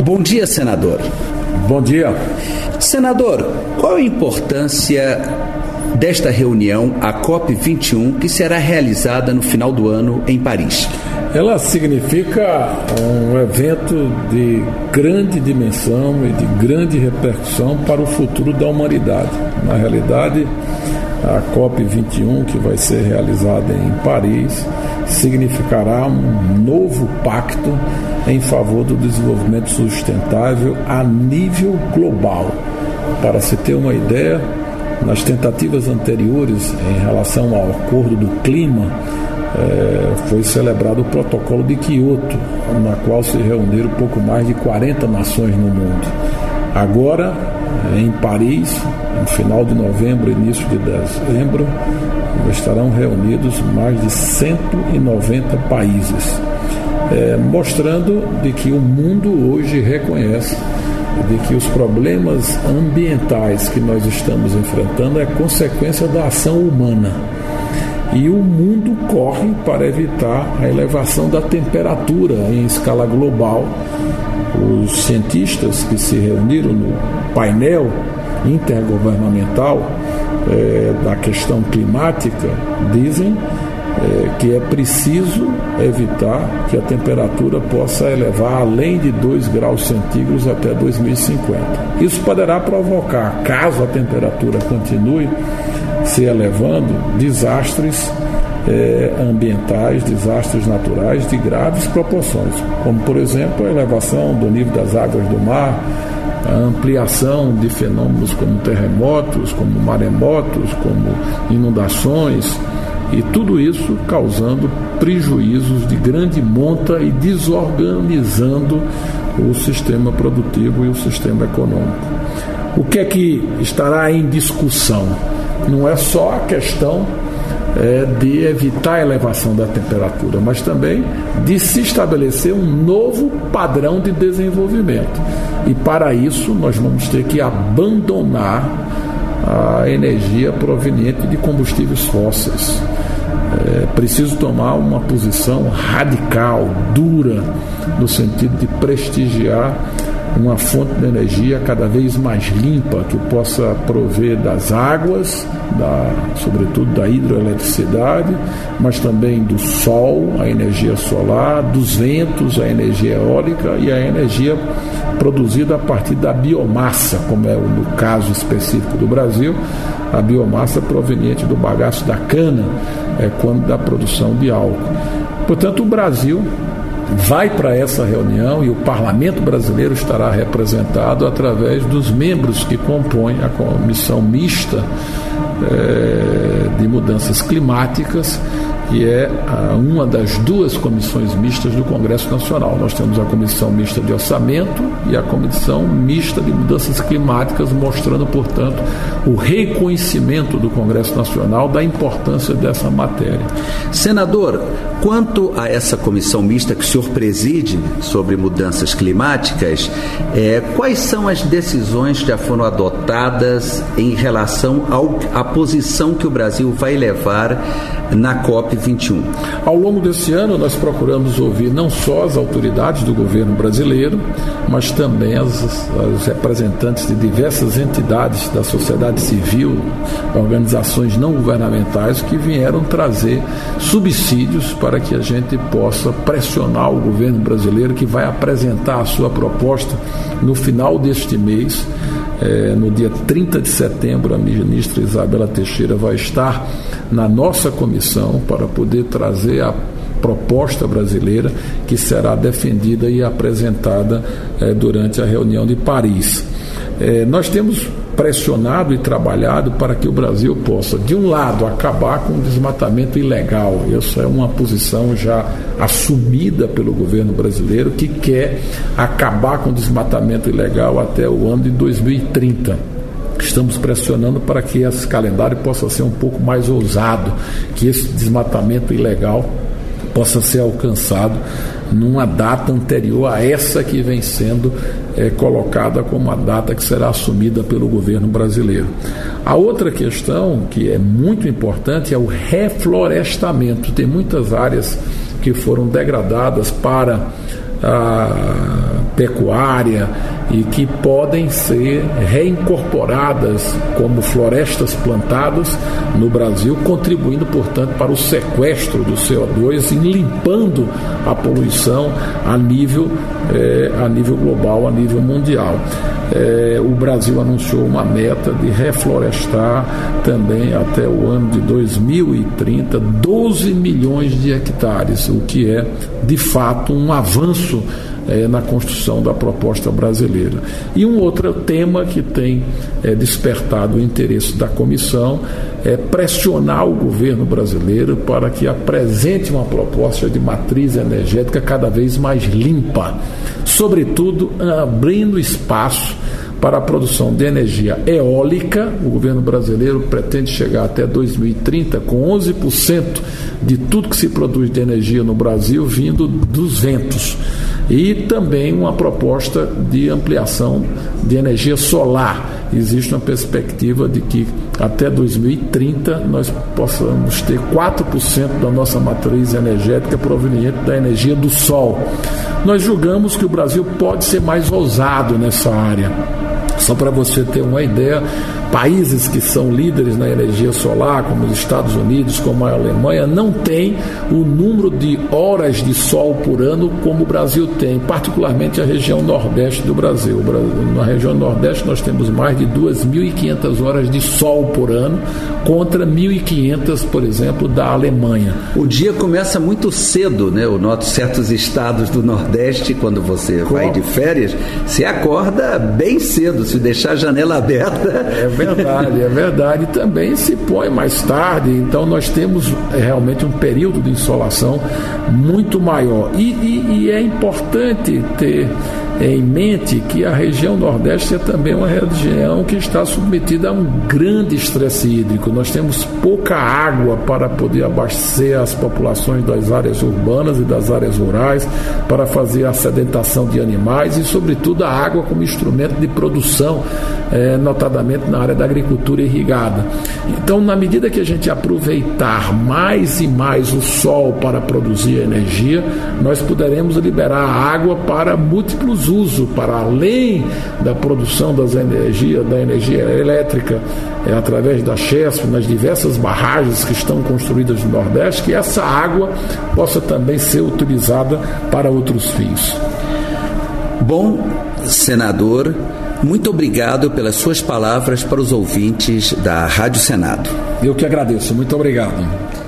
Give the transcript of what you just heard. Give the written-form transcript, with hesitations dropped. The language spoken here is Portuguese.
Bom dia, senador. Bom dia. Senador, qual a importância desta reunião, a COP21, que será realizada no final do ano em Paris? Ela significa um evento de grande dimensão e de grande repercussão para o futuro da humanidade. Na realidade, a COP21, que vai ser realizada em Paris, significará um novo pacto em favor do desenvolvimento sustentável a nível global. Para se ter uma ideia, nas tentativas anteriores em relação ao acordo do clima, foi celebrado o protocolo de Kyoto, na qual se reuniram pouco mais de 40 nações no mundo. Agora, em Paris, no final de novembro, início de dezembro, estarão reunidos mais de 190 países, mostrando de que o mundo hoje reconhece de que os problemas ambientais que nós estamos enfrentando é consequência da ação humana. E o mundo corre para evitar a elevação da temperatura em escala global. Os cientistas que se reuniram no painel intergovernamental da questão climática dizem que é preciso evitar que a temperatura possa elevar além de 2 graus centígrados até 2050. Isso poderá provocar, caso a temperatura continue se elevando, desastres ambientais, desastres naturais de graves proporções, como, por exemplo, a elevação do nível das águas do mar, a ampliação de fenômenos como terremotos, como maremotos, como inundações, e tudo isso causando prejuízos de grande monta e desorganizando o sistema produtivo e o sistema econômico. O que é que estará em discussão? Não é só a questão de evitar a elevação da temperatura, mas também de se estabelecer um novo padrão de desenvolvimento. E para isso nós vamos ter que abandonar a energia proveniente de combustíveis fósseis. É preciso tomar uma posição radical, dura, no sentido de prestigiar uma fonte de energia cada vez mais limpa, que possa prover das águas, sobretudo da hidroeletricidade, mas também do sol, a energia solar, dos ventos, a energia eólica e a energia produzida a partir da biomassa, como é no caso específico do Brasil, a biomassa proveniente do bagaço da cana, quando da produção de álcool. Portanto, o Brasil vai para essa reunião e o Parlamento brasileiro estará representado através dos membros que compõem a Comissão Mista de Mudanças Climáticas, que é uma das 2 comissões mistas do Congresso Nacional. Nós temos a Comissão Mista de Orçamento e a Comissão Mista de Mudanças Climáticas, mostrando, portanto, o reconhecimento do Congresso Nacional da importância dessa matéria. Senador, quanto a essa comissão mista que o senhor preside sobre mudanças climáticas, quais são as decisões que já foram adotadas em relação à posição que o Brasil vai levar na COP21? Ao longo desse ano, nós procuramos ouvir não só as autoridades do governo brasileiro, mas também as representantes de diversas entidades da sociedade civil, organizações não governamentais que vieram trazer subsídios para que a gente possa pressionar o governo brasileiro, que vai apresentar a sua proposta no final deste mês. No dia 30 de setembro, a ministra Isabela Teixeira vai estar na nossa comissão para poder trazer a proposta brasileira, que será defendida e apresentada durante a reunião de Paris. Nós temos pressionado e trabalhado para que o Brasil possa, de um lado, acabar com o desmatamento ilegal. Essa é uma posição já assumida pelo governo brasileiro, que quer acabar com o desmatamento ilegal até o ano de 2030. Estamos pressionando para que esse calendário possa ser um pouco mais ousado, que esse desmatamento ilegal possa ser alcançado numa data anterior a essa que vem sendo colocada como a data que será assumida pelo governo brasileiro. A outra questão que é muito importante é o reflorestamento. Tem muitas áreas que foram degradadas para pecuária e que podem ser reincorporadas como florestas plantadas no Brasil, contribuindo, portanto, para o sequestro do CO2 e limpando a poluição a nível global, a nível mundial. O Brasil anunciou uma meta de reflorestar também até o ano de 2030 12 milhões de hectares, o que é de fato um avanço na construção da proposta brasileira. E um outro tema que tem despertado o interesse da comissão é pressionar o governo brasileiro para que apresente uma proposta de matriz energética cada vez mais limpa, sobretudo abrindo espaço para a produção de energia eólica. O governo brasileiro pretende chegar até 2030 com 11% de tudo que se produz de energia no Brasil vindo dos ventos. E também uma proposta de ampliação de energia solar. Existe uma perspectiva de que até 2030 nós possamos ter 4% da nossa matriz energética proveniente da energia do sol. Nós julgamos que o Brasil pode ser mais ousado nessa área. Só para você ter uma ideia, países que são líderes na energia solar, como os Estados Unidos, como a Alemanha, não têm o número de horas de sol por ano como o Brasil tem, particularmente a região nordeste do Brasil. Na região nordeste nós temos mais de 2.500 horas de sol por ano, contra 1.500, por exemplo, da Alemanha. O dia começa muito cedo, né? Eu noto certos estados do Nordeste, quando você vai de férias, você acorda bem cedo, se deixar a janela aberta. É verdade. Também se põe mais tarde, então nós temos realmente um período de insolação muito maior. E é importante ter em mente que a região Nordeste é também uma região que está submetida a um grande estresse hídrico. Nós temos pouca água para poder abastecer as populações das áreas urbanas e das áreas rurais, para fazer a sedentação de animais e, sobretudo, a água como instrumento de produção, notadamente na área da agricultura irrigada. Então, na medida que a gente aproveitar mais e mais o sol para produzir energia, nós poderemos liberar a água para múltiplos usos, para além da produção da energia elétrica, através da Chesf, nas diversas barragens que estão construídas no Nordeste, que essa água possa também ser utilizada para outros fins. Bom, senador, muito obrigado pelas suas palavras para os ouvintes da Rádio Senado. Eu que agradeço. Muito obrigado.